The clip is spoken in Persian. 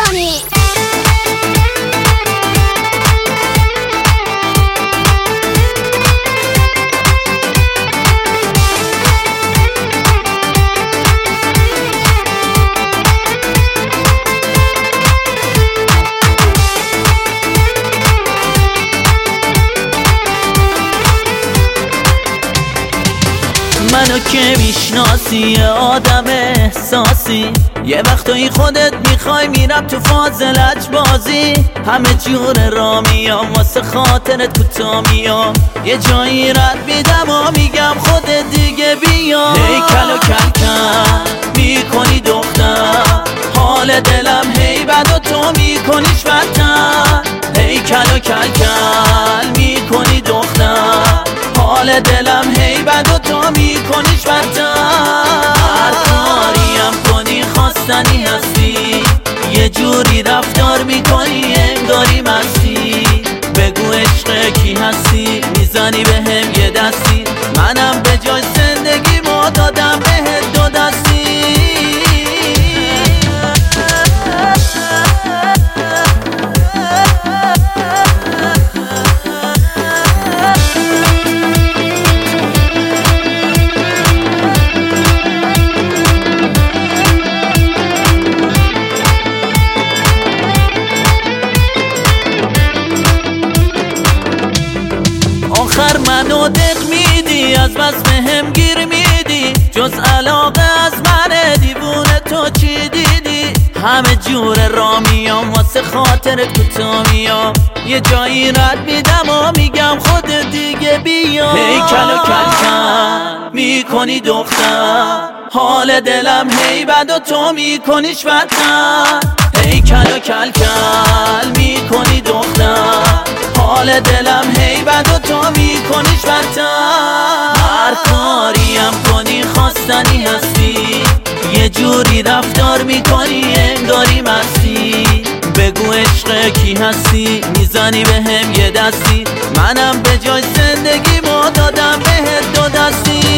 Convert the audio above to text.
میکنی؟ منو که میشناسی آدم احساسی، یه وقتایی خودت میخوای میرم تو فاز لجبازی. همه جور را میام واسه خاطرت کوتا میام، یه جایی رد میدم و میگم خودت دیگه بیا. هی کل و کل کل میکنی دختر، حال دلم هی بد و تو میکنیش بدتر. هی کل و کل کل میکنی دختر، حال دلم هی بد و تو میکنیش بدتر. هر کاریم کنی خواستنی هستی، یه جوری رفتار میکنی انگاری مستی. بگو عشق کی هستی، میزنی بهم یه دستی، منم به جای زندگی ما دادم بهت دو دستی. آخر منو دق میدی، از بس بهم گیر میدی، جز علاقه از من دیوونه تو چی دیدی؟ همه جور را میام واسه خاطرت کوتا میام، یه جایی رد میدم و میگم خودت دیگه بیا. هی کل و کل کل میکنی دختر، حال دلم هی بد و تو میکنیش بدتر. هی کل و کل کل میکنی دختر، حال دلم هی بد و تو میکنیش بدتر. هر کاریم کنی خواستنی هستی، یه جوری رفتار میکنی انگاری مستی. بگو عشق کی هستی، میزنی بهم یه دستی، منم به جای زندگی ما دادم بهت دو دستی.